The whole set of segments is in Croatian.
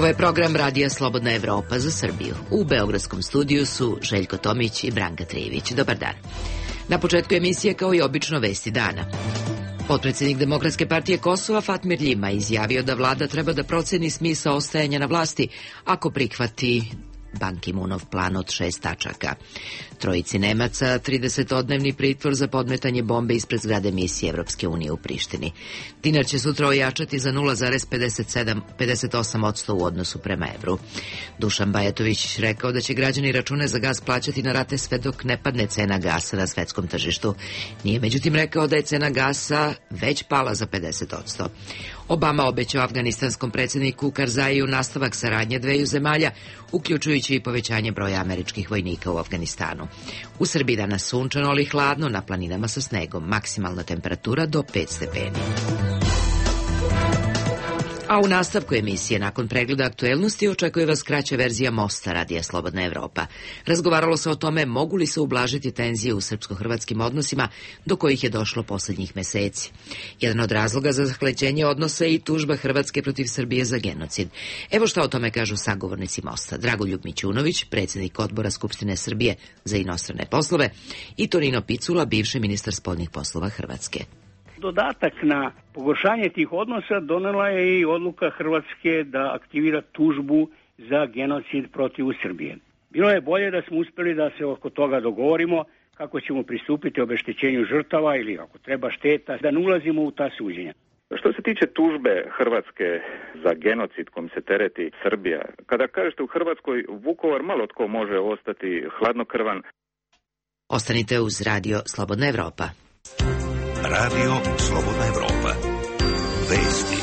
Ovo je program Radija Slobodna Evropa za Srbiju. U beogradskom studiju su Željko Tomić i Branka Trijević. Dobar dan. Na početku emisije, kao i obično, vesti dana. Potpredsjednik Demokratske partije Kosova Fatmir Ljima izjavio da vlada treba da proceni smisao ostajanja na vlasti ako prihvati Ban Ki-moonov plan od 6 tačaka. Trojici Nemaca 30-odnevni pritvor za podmetanje bombe ispred zgrade misije Evropske unije u Prištini. Dinar će sutra ojačati za 0,58% u odnosu prema evru. Dušan Bajatović rekao da će građani račune za gas plaćati na rate sve dok ne padne cena gasa na svetskom tržištu. Nije međutim rekao da je cena gasa već pala za 50%. Obama obećao afganistanskom predsjedniku Karzaiju nastavak saradnje dveju zemalja, uključujući i povećanje broja američkih vojnika u Afganistanu. U Srbiji danas sunčano, ali hladno, na planinama sa snegom. Maksimalna temperatura do 5 stepeni. A u nastavku emisije, nakon pregleda aktuelnosti, očekuje vas kraća verzija Mosta Radija Slobodna Evropa. Razgovaralo se o tome mogu li se ublažiti tenzije u srpsko-hrvatskim odnosima do kojih je došlo posljednjih meseci. Jedan od razloga za zahlađenje odnosa je i tužba Hrvatske protiv Srbije za genocid. Evo šta o tome kažu sagovornici Mosta: Dragoljub Mićunović, predsjednik odbora Skupštine Srbije za inostrane poslove, i Tonino Picula, bivši ministar spoljnih poslova Hrvatske. Dodatak na pogoršanje tih odnosa donela je i odluka Hrvatske da aktivira tužbu za genocid protiv Srbije. Bilo je bolje da smo uspjeli da se oko toga dogovorimo kako ćemo pristupiti obeštećenju žrtava ili ako treba šteta, da ne ulazimo u ta suđenja. Što se tiče tužbe Hrvatske za genocid kojim se tereti Srbija, kada kažete u Hrvatskoj Vukovar, malo tko može ostati hladnokrvan. Ostanite uz Radio Slobodna Evropa. Radio Slobodna Evropa. Vesti.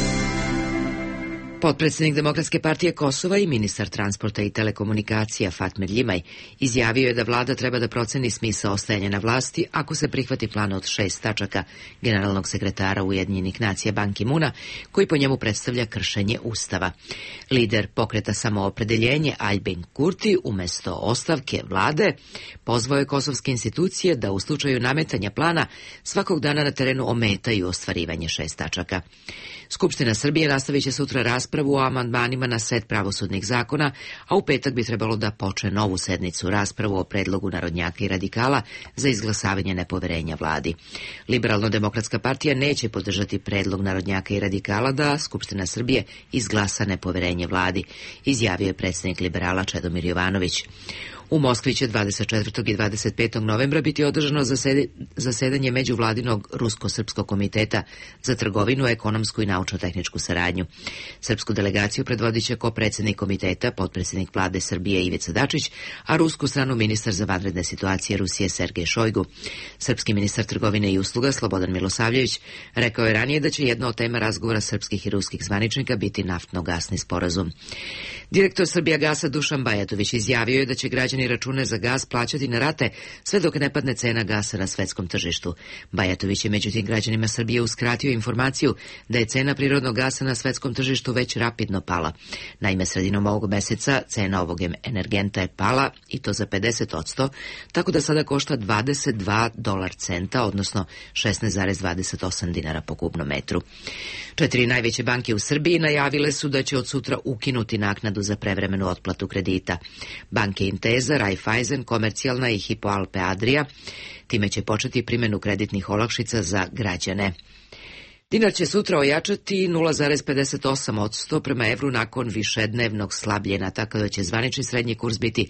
Potpredsjednik Demokratske partije Kosova i ministar transporta i telekomunikacija Fatmir Ljimaj izjavio je da vlada treba da proceni smisao ostajanja na vlasti ako se prihvati plan od 6 tačaka generalnog sekretara Ujedinjenih nacija Ban Ki-moona, koji po njemu predstavlja kršenje Ustava. Lider pokreta Samoopredeljenje Aljbin Kurti umjesto ostavke vlade pozvao je kosovske institucije da u slučaju nametanja plana svakog dana na terenu ometaju ostvarivanje 6 tačaka. Skupština Srbije nastavit će sutra raspravu o amandmanima na set pravosudnih zakona, a u petak bi trebalo da počne novu sednicu raspravu o predlogu narodnjaka i radikala za izglasavanje nepoverenja vladi. Liberalno-demokratska partija neće podržati predlog narodnjaka i radikala da Skupština Srbije izglasa nepoverenje vladi, izjavio je predsjednik liberala Čedomir Jovanović. U Moskvi će 24. i 25. novembra biti održano zasedanje međuvladinog Rusko-srpskog komiteta za trgovinu, ekonomsku i naučno-tehničku saradnju. Srpsku delegaciju predvodit će ko-predsjednik komiteta, potpredsjednik vlade Srbije Ivica Dačić, a rusku stranu ministar za vanredne situacije Rusije Sergej Šojgu. Srpski ministar trgovine i usluga Slobodan Milosavljević rekao je ranije da će jedna od tema razgovora srpskih i ruskih zvaničnika biti naftno-gasni sporazum. Direktor Srbijagasa Dušan Bajatović izjavio je da će građani račune za gas plaćati na rate sve dok ne padne cena gasa na svetskom tržištu. Bajatović je međutim građanima Srbije uskratio informaciju da je cena prirodnog gasa na svetskom tržištu već rapidno pala. Naime, sredinom ovog meseca cena ovog energenta je pala i to za 50%, tako da sada košta $22, odnosno 16,28 dinara po kubnom metru. 4 najveće banke u Srbiji najavile su da će od sutra ukinuti naknadu za prevremenu otplatu kredita. Banke Intesa, Raiffeisen, Komercijalna i Hypo Alpe Adria time će početi primjenu kreditnih olakšica za građane. Dinar će sutra ojačati 0,58% prema evru nakon višednevnog slabljenja, tako da će zvanični srednji kurs biti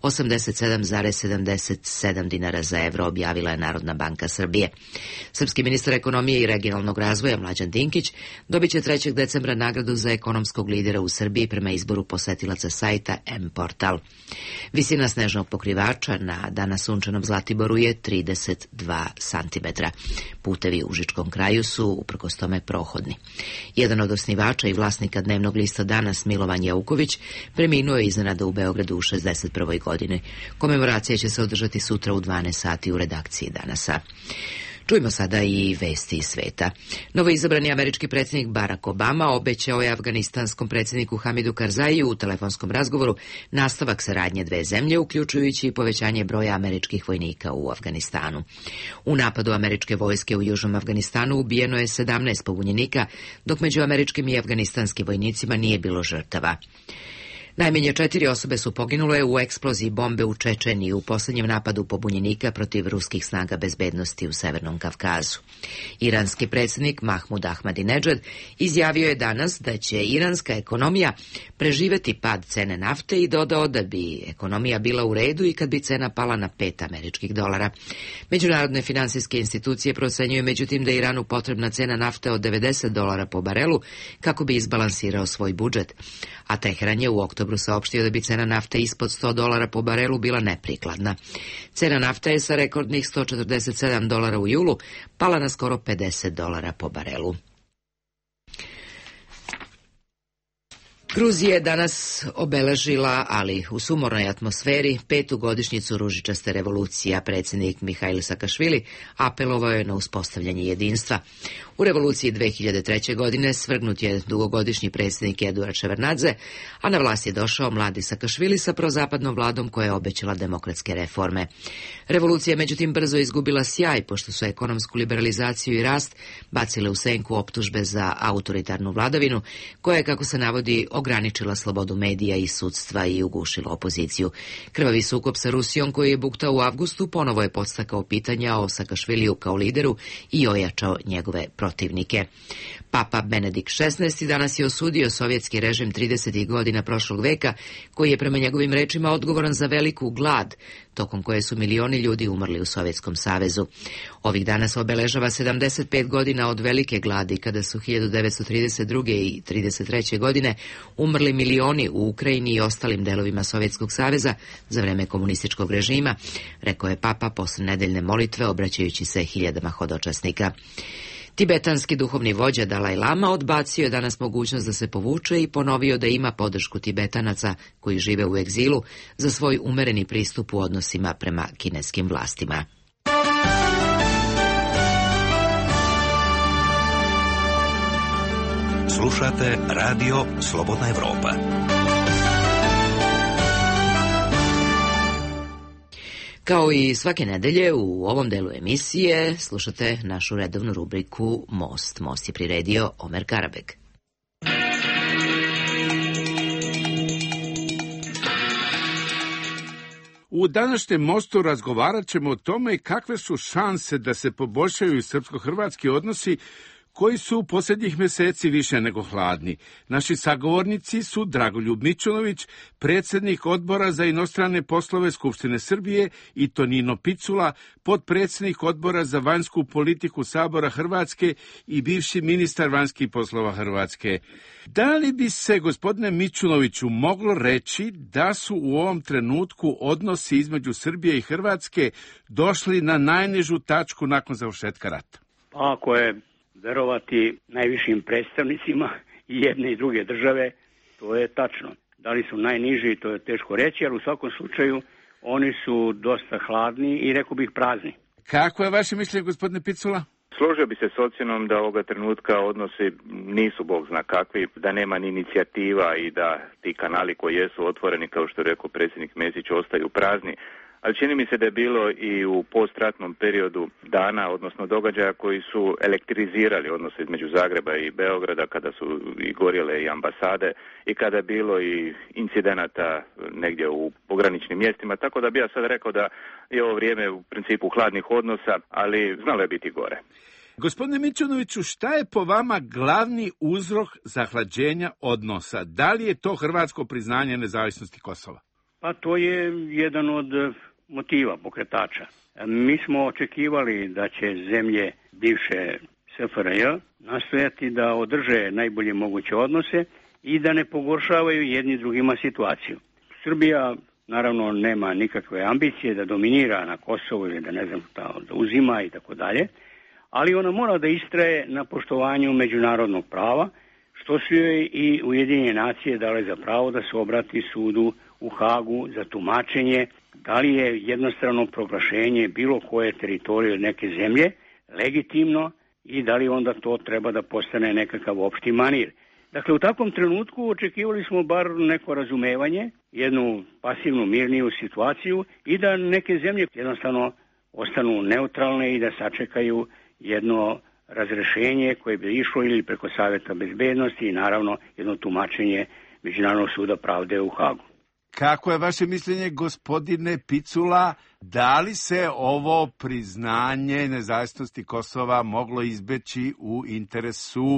87,77 dinara za evro, objavila je Narodna banka Srbije. Srpski ministar ekonomije i regionalnog razvoja Mlađan Dinkić dobit će 3. decembra nagradu za ekonomskog lidera u Srbiji prema izboru posetilaca sajta M-Portal. Visina snežnog pokrivača na danas sunčanom Zlatiboru je 32 cm. Putevi u Užičkom kraju su uprkos tome prohodni. Jedan od osnivača i vlasnika dnevnog lista Danas, Milovan Jauković, preminuo je iznenada u Beogradu u 61. godini. Komemoracija će se održati sutra u 12 sati u redakciji Danasa. Čujmo sada i vesti iz sveta. Novoizabrani američki predsjednik Barack Obama obećao je afganistanskom predsjedniku Hamidu Karzaiju u telefonskom razgovoru nastavak saradnje dve zemlje, uključujući i povećanje broja američkih vojnika u Afganistanu. U napadu američke vojske u južnom Afganistanu ubijeno je 17 pobunjenika, dok među američkim i afganistanskim vojnicima nije bilo žrtava. Najmanje 4 osobe su poginule u eksploziji bombe u Čečeniji u posljednjem napadu pobunjenika protiv ruskih snaga bezbednosti u Severnom Kavkazu. Iranski predsjednik Mahmud Ahmadinedžad izjavio je danas da će iranska ekonomija preživjeti pad cene nafte i dodao da bi ekonomija bila u redu i kad bi cena pala na $5. Međunarodne finansijske institucije procenjuju međutim da je Iranu potrebna cena nafte od $90 po barelu kako bi izbalansirao svoj budžet, a Teheran je u oktobru saopštio da bi cena nafte ispod $100 po barelu bila neprikladna. Cena nafte je sa rekordnih $147 u julu pala na skoro $50 po barelu. Gruzija je danas obeležila, ali u sumornoj atmosferi, 5. godišnjicu ružičaste revolucije, a predsjednik Mihail Sakašvili apelovao je na uspostavljanje jedinstva. U revoluciji 2003. godine svrgnut je dugogodišnji predsjednik Eduard Ševardnadze, a na vlast je došao mladi Sakašvili sa prozapadnom vladom koja je obećala demokratske reforme. Revolucija je međutim brzo izgubila sjaj, pošto su ekonomsku liberalizaciju i rast bacile u senku optužbe za autoritarnu vladavinu, koja je, kako se navodi, ograničila slobodu medija i sudstva i ugušila opoziciju. Krvavi sukob sa Rusijom, koji je buktao u avgustu, ponovo je podstakao pitanja o Sakašviliju kao lideru i ojačao njegove protivnike. Papa Benedikt XVI danas je osudio sovjetski režim 30. godina prošlog veka, koji je prema njegovim rečima odgovoran za veliku glad, tokom koje su milioni ljudi umrli u Sovjetskom savezu. Ovih dana se obeležava 75 godina od velike gladi, kada su 1932. i 1933. godine umrli milioni u Ukrajini i ostalim delovima Sovjetskog saveza za vreme komunističkog režima, rekao je Papa posle nedeljne molitve, obraćajući se hiljadama hodočasnika. Tibetanski duhovni vođa Dalaj Lama odbacio je danas mogućnost da se povuče i ponovio da ima podršku Tibetanaca koji žive u egzilu za svoj umereni pristup u odnosima prema kineskim vlastima. Slušate Radio Slobodna Evropa. Kao i svake nedelje u ovom delu emisije slušate našu redovnu rubriku Most. Most je priredio Omer Karabek. U današnjem Mostu razgovarat ćemo o tome kakve su šanse da se poboljšaju srpsko-hrvatski odnosi koji su u posljednjih mjeseci više nego hladni. Naši sagovornici su Dragoljub Mićunović, predsjednik Odbora za inostrane poslove Skupštine Srbije, i Tonino Picula, potpredsjednik Odbora za vanjsku politiku Sabora Hrvatske i bivši ministar vanjskih poslova Hrvatske. Da li bi se, gospodine Mićunoviću, moglo reći da su u ovom trenutku odnosi između Srbije i Hrvatske došli na najnižu tačku nakon završetka rata? Ako je verovati najvišim predstavnicima i jedne i druge države, to je tačno. Da li su najniži, to je teško reći, ali u svakom slučaju oni su dosta hladni i rekao bih prazni. Kako je vaše mišljenje, gospodine Picula? Složio bi se s ocjenom da ovoga trenutka odnosi nisu bog zna kakvi, da nema ni inicijativa i da ti kanali koji jesu otvoreni, kao što je rekao predsjednik Mesić, ostaju prazni. Ali čini mi se da je bilo i u postratnom periodu dana, odnosno događaja koji su elektrizirali odnose između Zagreba i Beograda, kada su i gorjele i ambasade i kada je bilo i incidenata negdje u pograničnim mjestima, tako da bi ja sad rekao da je ovo vrijeme u principu hladnih odnosa, ali znalo je biti gore. Gospodine Mićunoviću, šta je po vama glavni uzrok zahlađenja odnosa? Da li je to hrvatsko priznanje nezavisnosti Kosova? Pa to je jedan od motiva, pokretača. Mi smo očekivali da će zemlje bivše SFRJ nastojati da održe najbolje moguće odnose i da ne pogoršavaju jedni drugima situaciju. Srbija naravno nema nikakve ambicije da dominira na Kosovu ili da uzima i tako dalje, ali ona mora da istraje na poštovanju međunarodnog prava, što su joj i Ujedinjene nacije dale za pravo da se obrati sudu u Hagu za tumačenje da li je jednostrano proglašenje bilo koje teritorije od neke zemlje legitimno i da li onda to treba da postane nekakav opšti manir. Dakle, u takvom trenutku očekivali smo bar neko razumevanje, jednu pasivnu, mirniju situaciju i da neke zemlje jednostavno ostanu neutralne i da sačekaju jedno razrešenje koje bi išlo ili preko Saveta bezbednosti i naravno jedno tumačenje Međunarodnog suda pravde u Hagu. Kako je vaše mišljenje, gospodine Picula, da li se ovo priznanje nezavisnosti Kosova moglo izbeći u interesu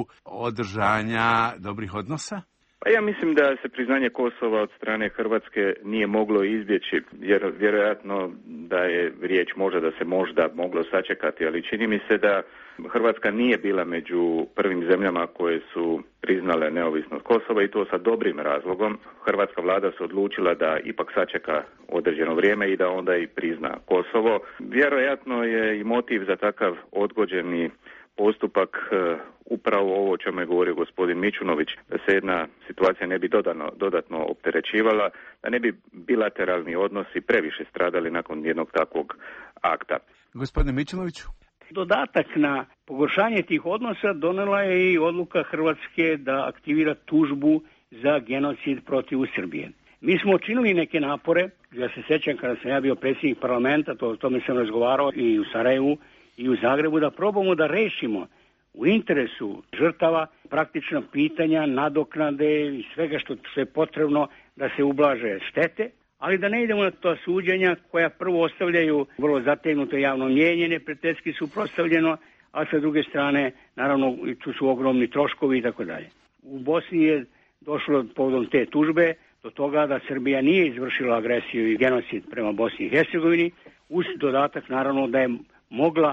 održanja dobrih odnosa? Pa ja mislim da se priznanje Kosova od strane Hrvatske nije moglo izbjeći, jer vjerojatno da je riječ da se možda moglo sačekati, ali čini mi se da Hrvatska nije bila među prvim zemljama koje su priznale neovisnost Kosova i to sa dobrim razlogom. Hrvatska vlada se odlučila da ipak sačeka određeno vrijeme i da onda i prizna Kosovo. Vjerojatno je i motiv za takav odgođeni postupak upravo ovo o čemu je govorio gospodin Mićunović, da se jedna situacija ne bi dodatno opterećivala, da ne bi bilateralni odnosi previše stradali nakon jednog takvog akta. Gospodine Mićunoviću? Dodatak na pogoršanje tih odnosa donela je i odluka Hrvatske da aktivira tužbu za genocid protiv Srbije. Mi smo učinili neke napore, ja se sjećam kada sam ja bio predsjednik parlamenta, o tome sam razgovarao i u Sarajevu i u Zagrebu, da probamo da rešimo u interesu žrtava praktična pitanja, nadoknade i svega što je potrebno da se ublaže štete, ali da ne idemo na to suđenja koja prvo ostavljaju vrlo zategnuto javno mnijenje, neprijateljski suprotstavljeno, a sa druge strane, naravno, tu su ogromni troškovi i tako dalje. U Bosni je došlo povodom te tužbe do toga da Srbija nije izvršila agresiju i genocid prema Bosni i Hercegovini, uz dodatak naravno da je mogla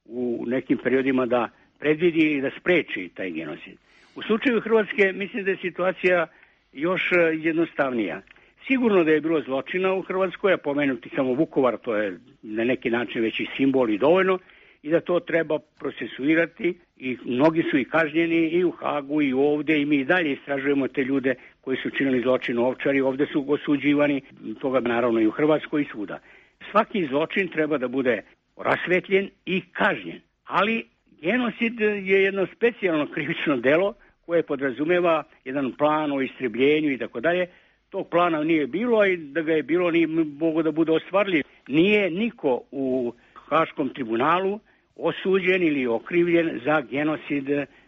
u nekim periodima da predvidi i da spreči taj genocid. U slučaju Hrvatske mislim da je situacija još jednostavnija. Sigurno da je bilo zločina u Hrvatskoj, a pomenuti samo Vukovar, to je na neki način već i simbol i dovoljno, i da to treba procesuirati i mnogi su i kažnjeni i u Hagu i ovdje i mi i dalje istražujemo te ljude koji su činili zločin u Ovčari, ovdje su osuđivani, toga naravno i u Hrvatskoj i svuda. Svaki zločin treba da bude rasvetljen i kažnjen, ali genocid je jedno specijalno krivično delo koje podrazumeva jedan plan o istrebljenju i tako dalje. Tog plana nije bilo i da ga je bilo nije mogo da bude ostvarljiv. Nije niko u Haškom tribunalu osuđen ili okrivljen za genocid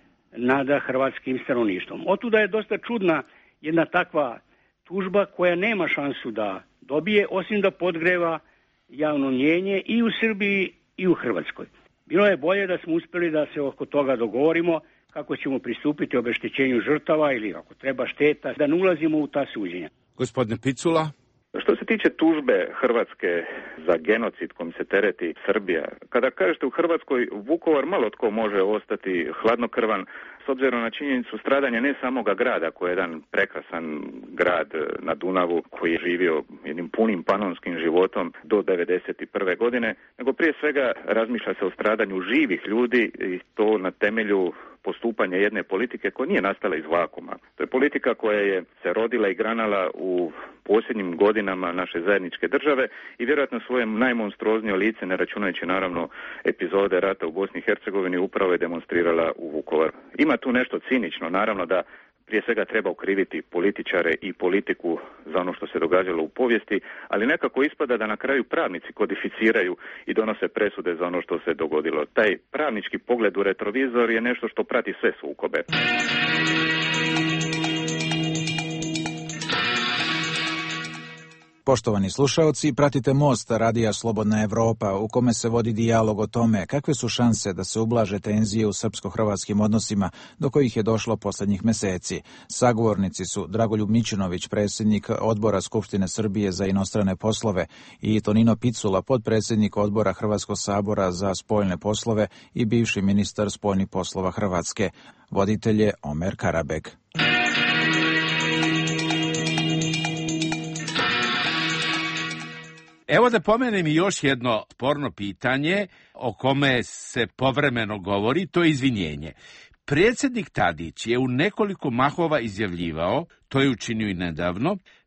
nad hrvatskim stanovništvom. Otuda je dosta čudna jedna takva tužba koja nema šansu da dobije, osim da podgreva javno mnijenje i u Srbiji i u Hrvatskoj. Bilo je bolje da smo uspjeli da se oko toga dogovorimo kako ćemo pristupiti obeštećenju žrtava ili ako treba šteta, da ne ulazimo u ta suđenja. Gospodine Picula? Što se tiče tužbe Hrvatske za genocid kojim se tereti Srbija, kada kažete u Hrvatskoj Vukovar, malo tko može ostati hladnokrvan s obzirom na činjenicu stradanja ne samoga grada, koji je jedan prekrasan grad na Dunavu koji je živio jednim punim panonskim životom do 1991. godine, nego prije svega razmišlja se o stradanju živih ljudi i to na temelju postupanja jedne politike koja nije nastala iz vakuma. To je politika koja je se rodila i granala u posljednjim godinama naše zajedničke države i vjerojatno svoje najmonstruoznije lice, ne računajući naravno epizode rata u Bosni i Hercegovini, upravo je demonstrirala u Vukovaru. Ima tu nešto cinično, naravno da prije svega treba okriviti političare i politiku za ono što se događalo u povijesti, ali nekako ispada da na kraju pravnici kodificiraju i donose presude za ono što se dogodilo. Taj pravnički pogled u retrovizor je nešto što prati sve sukobe. Poštovani slušaoci, pratite Most radija Slobodna Evropa u kome se vodi dijalog o tome kakve su šanse da se ublaže tenzije u srpsko-hrvatskim odnosima do kojih je došlo posljednjih meseci. Sagovornici su Dragoljub Mićunović, predsjednik Odbora Skupštine Srbije za inostrane poslove, i Tonino Picula, podpredsjednik Odbora Hrvatskog sabora za spoljne poslove i bivši ministar spoljnih poslova Hrvatske. Voditelj je Omer Karabek. Evo da pomenem i još jedno sporno pitanje o kome se povremeno govori, to je izvinjenje. Predsjednik Tadić je u nekoliko mahova izjavljivao, to je učinio i nedavno,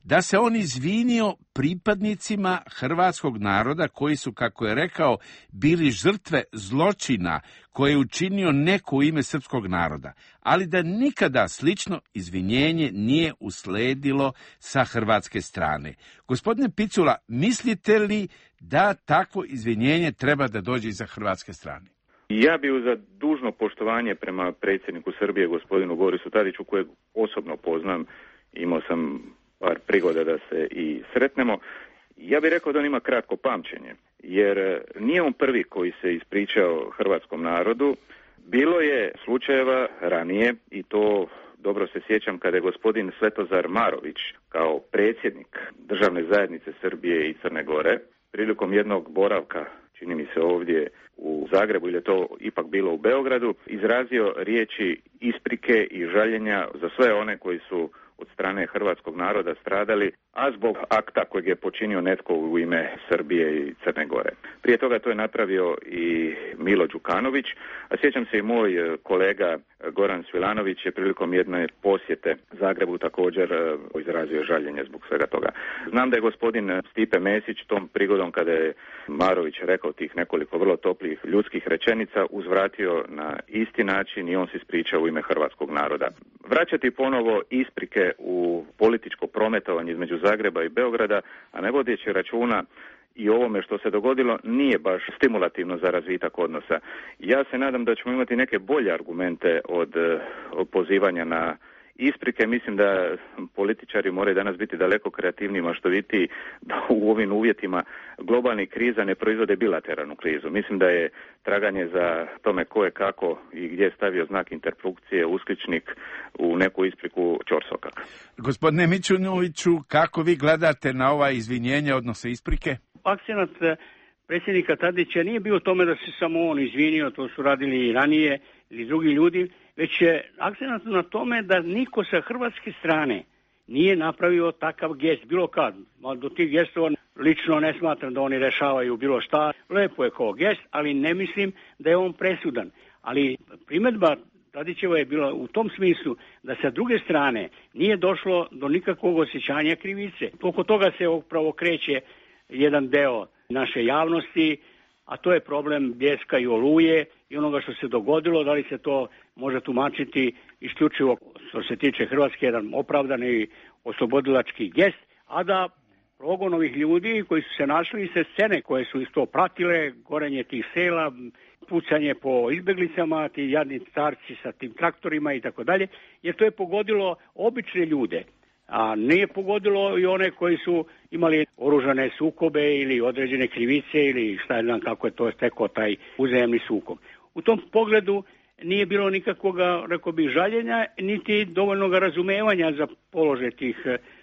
da se on izvinio pripadnicima hrvatskog naroda koji su, kako je rekao, bili žrtve zločina koje je učinio neko u ime srpskog naroda, ali da nikada slično izvinjenje nije usledilo sa hrvatske strane. Gospodine Picula, mislite li da takvo izvinjenje treba da dođe iza hrvatske strane? Ja bih za dužno poštovanje prema predsjedniku Srbije, gospodinu Borisu Tadiću, kojeg osobno poznam, imao sam par prigoda da se i sretnemo, ja bih rekao da on ima kratko pamćenje, jer nije on prvi koji se ispričao hrvatskom narodu. Bilo je slučajeva ranije, i to dobro se sjećam, kada je gospodin Svetozar Marović kao predsjednik Državne zajednice Srbije i Crne Gore prilikom jednog boravka, čini mi se ovdje u Zagrebu, ili je to ipak bilo u Beogradu, izrazio riječi isprike i žaljenja za sve one koji su od strane hrvatskog naroda stradali, a zbog akta kojeg je počinio netko u ime Srbije i Crne Gore. Prije toga to je napravio i Milo Đukanović, a sjećam se i moj kolega Goran Svilanović je prilikom jedne posjete Zagrebu također izrazio žaljenje zbog svega toga. Znam da je gospodin Stipe Mesić tom prigodom, kada je Marović rekao tih nekoliko vrlo toplih ljudskih rečenica, uzvratio na isti način i on se ispričao u ime hrvatskog naroda. Vraćati ponovo isprike u političko prometovanje između Zagreba i Beograda, a ne vodeći računa i ovome što se dogodilo, nije baš stimulativno za razvitak odnosa. Ja se nadam da ćemo imati neke bolje argumente od pozivanja na isprike. Mislim da političari moraju danas biti daleko kreativniji, maštovitiji, da u ovim uvjetima globalnih kriza ne proizvode bilateralnu krizu. Mislim da je traganje za tome ko je kako i gdje je stavio znak interpunkcije, uskličnik u neku ispriku ćorsokak. Gospodine Mićunoviću, kako vi gledate na ova izvinjenja, odnosno isprike? Akcenat predsjednika Tadića nije bio u tome da se samo on izvinio, to su radili i ranije ili drugi ljudi, već je akcenat na tome da niko sa hrvatske strane nije napravio takav gest, bilo kad. Do tih gestova lično ne smatram da oni rešavaju bilo šta. Lepo je kao gest, ali ne mislim da je on presudan. Ali primjedba Tadićeva je bila u tom smislu da sa druge strane nije došlo do nikakvog osjećanja krivice. Oko toga se upravo kreće jedan deo naše javnosti, a to je problem Bljeska i Oluje i onoga što se dogodilo, da li se to može tumačiti isključivo što se tiče Hrvatske jedan opravdani oslobodilački gest, a da progon ovih ljudi koji su se našli i se scene koje su isto pratile, gorenje tih sela, pucanje po izbeglicama, ti jadni starci sa tim traktorima i tako dalje, jer to je pogodilo obične ljude, a nije pogodilo i one koji su imali oružane sukobe ili određene krivice ili šta znam kako je to stekao taj uzajamni sukob. U tom pogledu nije bilo nikakvog, rekao bih, žaljenja, niti dovoljnog razumevanja za položaj tih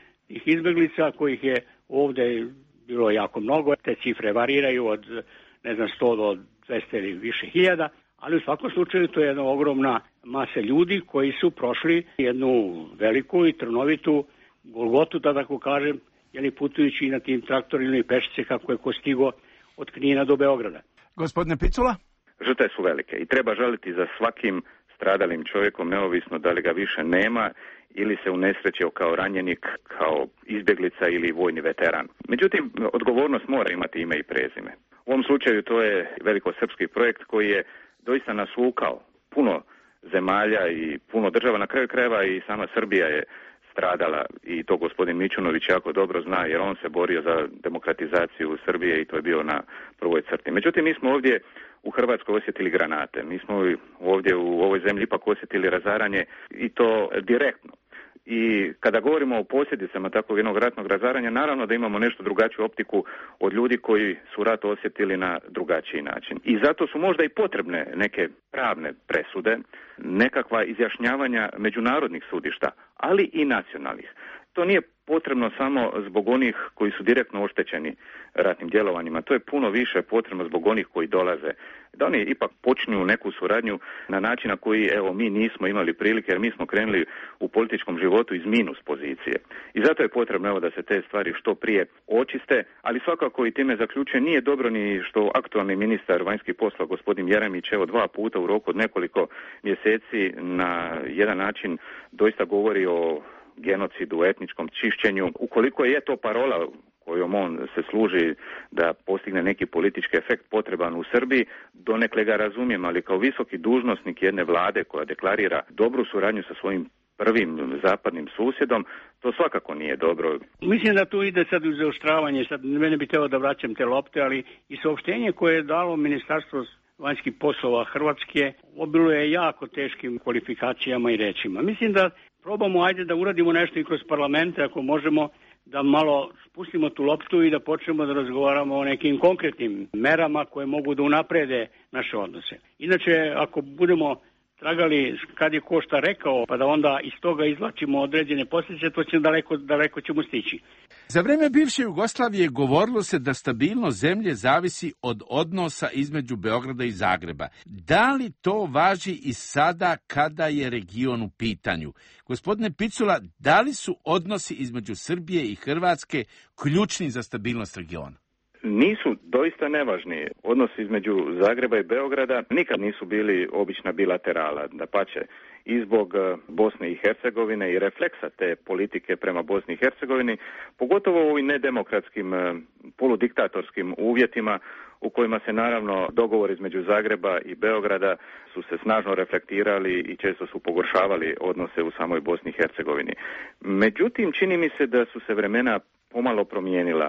izbeglica, kojih je ovdje bilo jako mnogo. Te cifre variraju od 100 do 200 ili više hiljada, ali u svakom slučaju to je jedna ogromna masa ljudi koji su prošli jednu veliku i trnovitu golgotu, da tako kažem, putujući na tim traktorima i pešice kako je ko stigo od Knina do Beograda. Gospodine Picula? Žrtve su velike i treba žaliti za svakim stradalim čovjekom, neovisno da li ga više nema ili se unesrećio kao ranjenik, kao izbjeglica ili vojni veteran. Međutim, odgovornost mora imati ime i prezime. U ovom slučaju to je velikosrpski projekt koji je doista nasukao puno zemalja i puno država, na kraju krajeva i sama Srbija je stradala i to gospodin Mićunović jako dobro zna, jer on se borio za demokratizaciju Srbije i to je bio na prvoj crti. Međutim, mi smo ovdje u Hrvatskoj osjetili granate, mi smo ovdje u ovoj zemlji ipak osjetili razaranje i to direktno. I kada govorimo o posljedicama takvog jednog ratnog razaranja, naravno da imamo nešto drugačiju optiku od ljudi koji su rat osjetili na drugačiji način. I zato su možda i potrebne neke pravne presude, nekakva izjašnjavanja međunarodnih sudišta, ali i nacionalnih. To nije potrebno samo zbog onih koji su direktno oštećeni ratnim djelovanjima, to je puno više potrebno zbog onih koji dolaze. Da oni ipak počnu neku suradnju na način na koji mi nismo imali prilike, jer mi smo krenuli u političkom životu iz minus pozicije. I zato je potrebno da se te stvari što prije očiste, ali svakako i time zaključuje nije dobro ni što aktualni ministar vanjskih poslova gospodin Jeremić 2 puta u roku od nekoliko mjeseci na jedan način doista govori o genocidu, etničkom čišćenju. Ukoliko je to parola kojom on se služi da postigne neki politički efekt potreban u Srbiji, donekle ga razumijem, ali kao visoki dužnosnik jedne vlade koja deklarira dobru suradnju sa svojim prvim zapadnim susjedom, to svakako nije dobro. Mislim da tu ide sad u zaoštravanje, sad mene bi teo da vraćam te lopte, ali i saopštenje koje je dalo Ministarstvo vanjskih poslova Hrvatske obiluje jako teškim kvalifikacijama i rečima. Mislim da probamo, ajde da uradimo nešto i kroz parlamente, ako možemo, da malo spustimo tu loptu i da počnemo da razgovaramo o nekim konkretnim merama koje mogu da unaprede naše odnose. Inače, ako budemo tragali kad je ko šta rekao, pa da onda iz toga izvlačimo određene posljedice, to će daleko ćemo stići. Za vreme bivše Jugoslavije govorilo se da stabilnost zemlje zavisi od odnosa između Beograda i Zagreba. Da li to važi i sada kada je region u pitanju? Gospodine Picula, da li su odnosi između Srbije i Hrvatske ključni za stabilnost regiona? Nisu doista nevažni. Odnosi između Zagreba i Beograda nikad nisu bili obična bilaterala. Dapače, i zbog Bosne i Hercegovine i refleksa te politike prema Bosni i Hercegovini, pogotovo u ovim nedemokratskim, poludiktatorskim uvjetima u kojima se naravno dogovor između Zagreba i Beograda su se snažno reflektirali i često su pogoršavali odnose u samoj Bosni i Hercegovini. Međutim, čini mi se da su se vremena pomalo promijenila.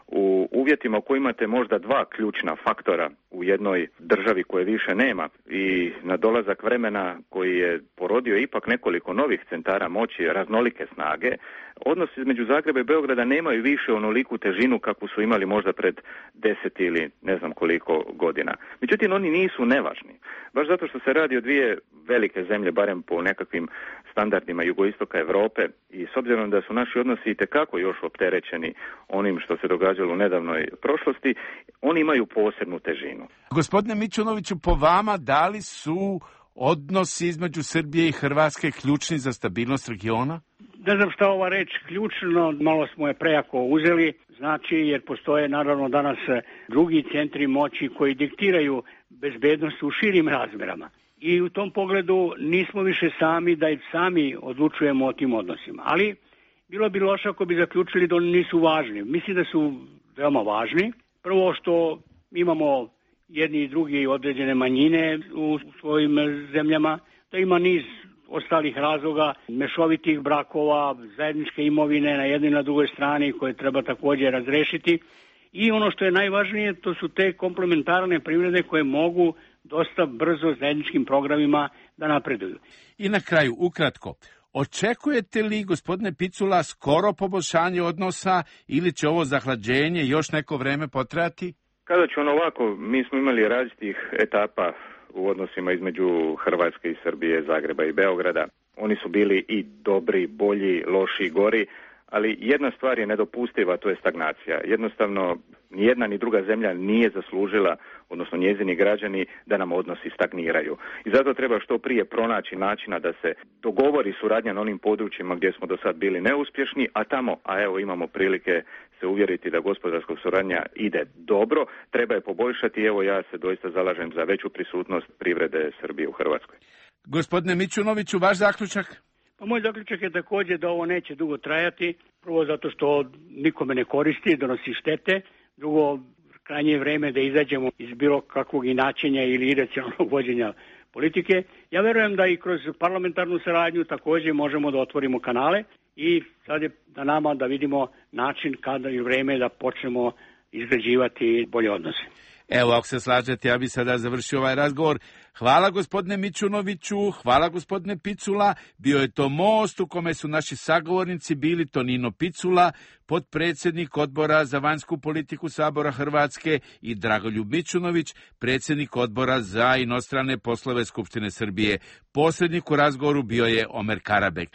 U uvjetima u kojima imate možda dva ključna faktora u jednoj državi koje više nema i na dolazak vremena koji je porodio ipak nekoliko novih centara moći, raznolike snage, odnosi između Zagreba i Beograda nemaju više onoliku težinu kakvu su imali možda pred 10 ili ne znam koliko godina. Međutim, oni nisu nevažni. Baš zato što se radi o dvije velike zemlje, barem po nekakvim standardima jugoistoka Europe, i s obzirom da su naši odnosi itekako još opterećeni onim što se događalo u nedavnoj prošlosti, oni imaju posebnu težinu. Gospodine Mićunoviću, po vama, da li su odnosi između Srbije i Hrvatske ključni za stabilnost regiona? Ne znam šta ova reč ključno, malo smo je prejako uzeli, znači jer postoje naravno danas drugi centri moći koji diktiraju bezbednost u širim razmerama. I u tom pogledu nismo više sami da i sami odlučujemo o tim odnosima. Ali bilo bi loše ako bi zaključili da oni nisu važni. Mislim da su veoma važni. Prvo što imamo jedni i drugi određene manjine u svojim zemljama, da ima niz ostalih razloga, mešovitih brakova, zajedničke imovine na jednoj i na drugoj strani koje treba također razrešiti. I ono što je najvažnije, to su te komplementarne privrede koje mogu dosta brzo zajedničkim programima da napreduju. I na kraju, ukratko, očekujete li, gospodine Picula, skoro poboljšanje odnosa ili će ovo zahlađenje još neko vreme potrajati? Kada ću ovako, mi smo imali različitih etapa u odnosima između Hrvatske i Srbije, Zagreba i Beograda. Oni su bili i dobri, bolji, loši, gori, ali jedna stvar je nedopustiva, to je stagnacija. Jednostavno, ni jedna ni druga zemlja nije zaslužila, odnosno njezini građani, da nam odnosi stagniraju. I zato treba što prije pronaći načina da se dogovori suradnja na onim područjima gdje smo do sad bili neuspješni, a tamo, a evo imamo prilike se uvjeriti da gospodarska suradnja ide dobro, treba je poboljšati i evo ja se doista zalažem za veću prisutnost privrede Srbije u Hrvatskoj. Gospodine Mićunoviću, vaš zaključak? Pa moj zaključak je također da ovo neće dugo trajati, prvo zato što nikome ne koristi, donosi štete, drugo, krajnje je vreme da izađemo iz bilo kakvog inačenja ili iracionalnog vođenja politike. Ja verujem da i kroz parlamentarnu saradnju također možemo da otvorimo kanale i sad je na nama da vidimo način kada je vreme da počnemo izgrađivati bolje odnose. Evo, ako se slažete, ja bih sada završio ovaj razgovor. Hvala gospodine Mićunoviću, hvala gospodine Picula. Bio je to most u kome su naši sagovornici bili Tonino Picula, potpredsjednik Odbora za vanjsku politiku Sabora Hrvatske, i Dragoljub Mićunović, predsjednik Odbora za inostrane poslove Skupštine Srbije. Posrednik u razgovoru bio je Omer Karabek.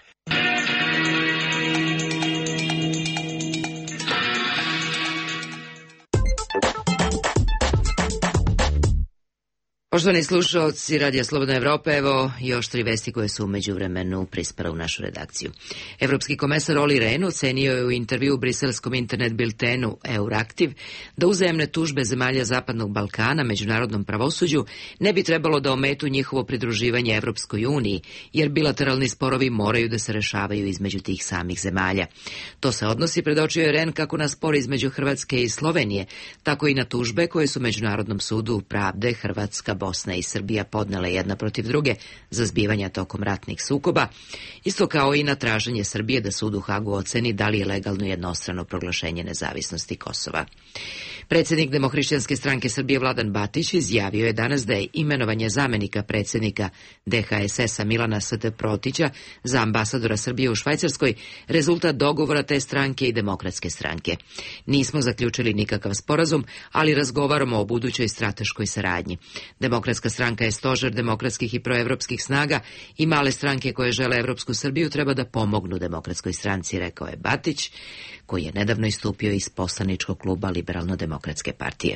Poštovani slušalci Radija Slobodna Evropa, evo još 3 vesti koje su u međuvremenu prispale u našu redakciju. Evropski komesar Olli Rehn ocenio je u intervju u briselskom internet biltenu Euraktiv da uzajamne tužbe zemalja Zapadnog Balkana međunarodnom pravosuđu ne bi trebalo da ometu njihovo pridruživanje Evropskoj uniji, jer bilateralni sporovi moraju da se rešavaju između tih samih zemalja. To se odnosi, predočio je Rehn, kako na spor između Hrvatske i Slovenije, tako i na tužbe koje su Međunarodnom sudu pravde Hrvatska, Bosna i Srbija podnele jedna protiv druge za zbivanja tokom ratnih sukoba, isto kao i na traženje Srbije da sud u Hagu oceni da li je legalno jednostrano proglašenje nezavisnosti Kosova. Predsjednik Demohrišćanske stranke Srbije Vladan Batić izjavio je danas da je imenovanje zamenika predsjednika DHSS-a Milana St. Protića za ambasadora Srbije u Švajcarskoj rezultat dogovora te stranke i Demokratske stranke. Nismo zaključili nikakav sporazum, ali razgovaramo o budućoj strateškoj saradnji. Demokratska stranka je stožer demokratskih i proevropskih snaga i male stranke koje žele evropsku Srbiju treba da pomognu Demokratskoj stranci, rekao je Batić, koji je nedavno istupio iz poslaničkog kluba Liberalno-demokratske partije.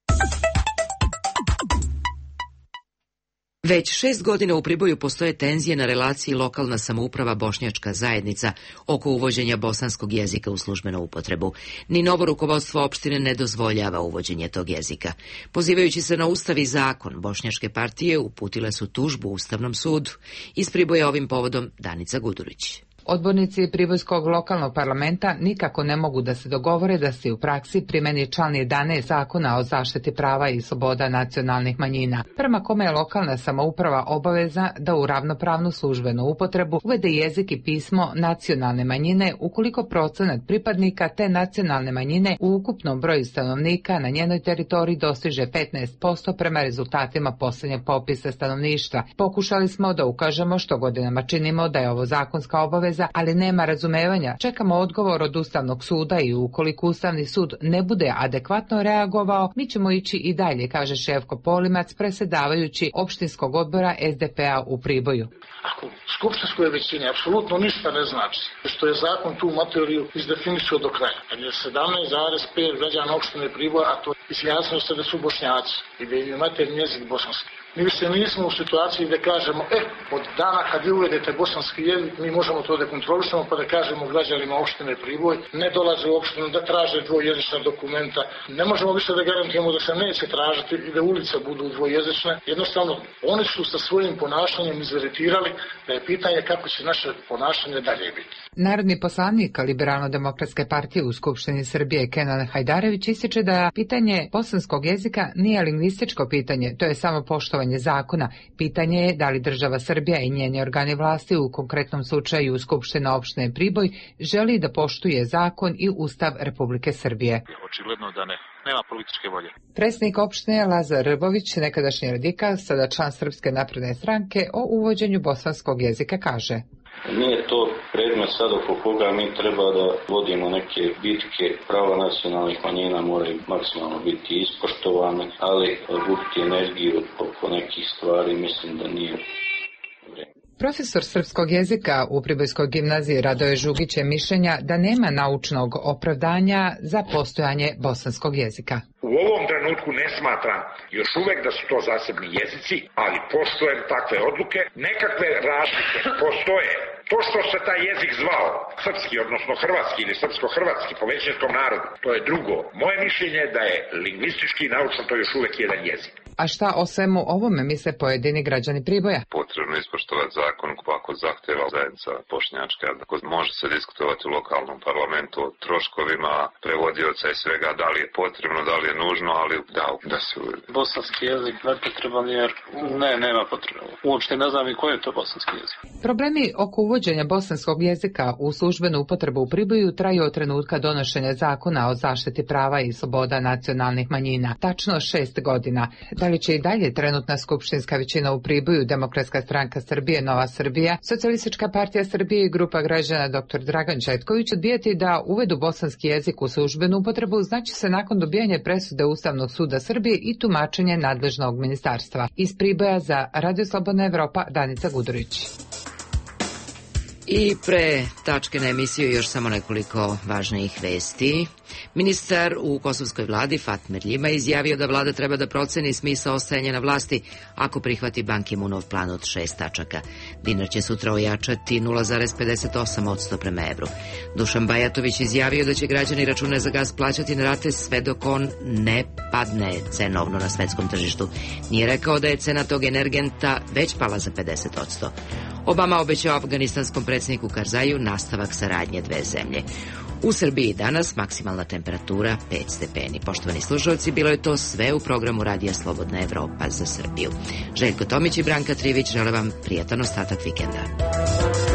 Već 6 godina u Priboju postoje tenzije na relaciji lokalna samouprava bošnjačka zajednica oko uvođenja bosanskog jezika u službenu upotrebu. Ni novo rukovodstvo opštine ne dozvoljava uvođenje tog jezika. Pozivajući se na Ustav i zakon, bošnjačke partije uputile su tužbu Ustavnom sudu. Iz Priboja ovim povodom Danica Gudurić. Odbornici Pribojskog lokalnog parlamenta nikako ne mogu da se dogovore da se u praksi primeni član 11 Zakona o zaštiti prava i sloboda nacionalnih manjina, prema kome je lokalna samouprava obavezna da u ravnopravnu službenu upotrebu uvede jezik i pismo nacionalne manjine ukoliko procenat pripadnika te nacionalne manjine u ukupnom broju stanovnika na njenoj teritoriji dostiže 15% prema rezultatima posljednjeg popisa stanovništva. Pokušali smo da ukažemo što godinama činimo da je ovo zakonska obaveza, ali nema razumevanja. Čekamo odgovor od Ustavnog suda i ukoliko Ustavni sud ne bude adekvatno reagovao, mi ćemo ići i dalje, kaže Ševko Polimac, predsjedavajući opštinskog odbora SDP-a u Priboju. Ako skupštinskoj većini apsolutno ništa ne znači, što je zakon tu materiju izdefinisao do kraja. Kad je 17,5 građana opštine Priboj, a to izjasnilo se da su Bošnjaci i da im je maternji jezik bosanski. Mi više nismo u situaciji da kažemo, od dana kad vi uvedete bosanski jezik, mi možemo to da kontrolišemo, pa da kažemo građanima opštine Priboj, ne dolaze u opštinu da traže dvojezična dokumenta. Ne možemo više da garantujemo da se neće tražiti i da ulice budu dvojezične. Jednostavno, oni su sa svojim ponašanjem izveritirali da je pitanje kako će naše ponašanje dalje biti. Narodni poslanik Liberalno-demokratske partije u Skupštini Srbije Kenan Hajdarević ističe da pitanje bosanskog jezika nije lingvističko pitanje, to je samo poštovanje zakona. Pitanje je da li država Srbija i njeni organi vlasti, u konkretnom slučaju Skupština opštine Priboj, želi da poštuje zakon i Ustav Republike Srbije. Očigledno da nema političke volje. Predsjednik opštine Lazar Rbović, nekadašnji radikal, sada član Srpske napredne stranke, o uvođenju bosanskog jezika kaže: Nije to predmet sad oko koga mi treba da vodimo neke bitke. Prava nacionalnih manjina moraju maksimalno biti ispoštovane, ali gubiti energiju oko nekih stvari mislim da nije vreme. Profesor srpskog jezika u Pribojskoj gimnaziji Radoje Žugić je mišljenja da nema naučnog opravdanja za postojanje bosanskog jezika. U ovom trenutku ne smatram još uvek da su to zasebni jezici, ali poštujem takve odluke. Nekakve razlike postoje. To što se taj jezik zvao srpski, odnosno hrvatski ili srpsko-hrvatski po većinskom narodu, to je drugo. Moje mišljenje je da je lingvistički i naučno to još uvek jedan jezik. A šta o svemu ovome misle pojedini građani Priboja? Potrebno je ispoštovati zakon ako zahteva zajednica bošnjačka. Može se diskutovati u lokalnom parlamentu o troškovima prevodioca i svega, da li je potrebno, da li je nužno, ali da se uvede. Bosanski jezik nepotreban jer nema potrebe. Uopšte ne znam i koji je to bosanski jezik. Problemi oko uvođenja bosanskog jezika u službenu upotrebu u Priboju traju od trenutka donošenja zakona o zaštiti prava i sloboda nacionalnih manjina. Tačno 6 godina. Da li će i dalje trenutna skupštinska većina u Priboju, Demokratska stranka Srbije, Nova Srbija, Socijalistička partija Srbije i grupa građana dr. Dragan Četković odbijati da uvedu bosanski jezik u službenu upotrebu, znači se nakon dobijanja presude Ustavnog suda Srbije i tumačenje nadležnog ministarstva. Iz Priboja za Radio Slobodna Evropa, Danica Gudurić. I pre tačke na emisiju još samo nekoliko važnijih vesti. Ministar u kosovskoj vladi Fatmir Ljima izjavio da vlada treba da proceni smisao ostajanja na vlasti ako prihvati Ban Ki-moonov plan od 6 tačaka. Dinar će sutra ojačati 0,58% prema evru. Dušan Bajatović izjavio da će građani račune za gas plaćati na rate sve dok on ne padne cenovno na svetskom tržištu. Nije rekao da je cena tog energenta već pala za 50%. Obama obećao afganistanskom predsjedniku Karzaju nastavak saradnje dve zemlje. U Srbiji danas maksimalna temperatura 5 stepeni. Poštovani slušalci, bilo je to sve u programu Radija Slobodna Evropa za Srbiju. Željko Tomić i Branka Trivić žele vam prijatan ostatak vikenda.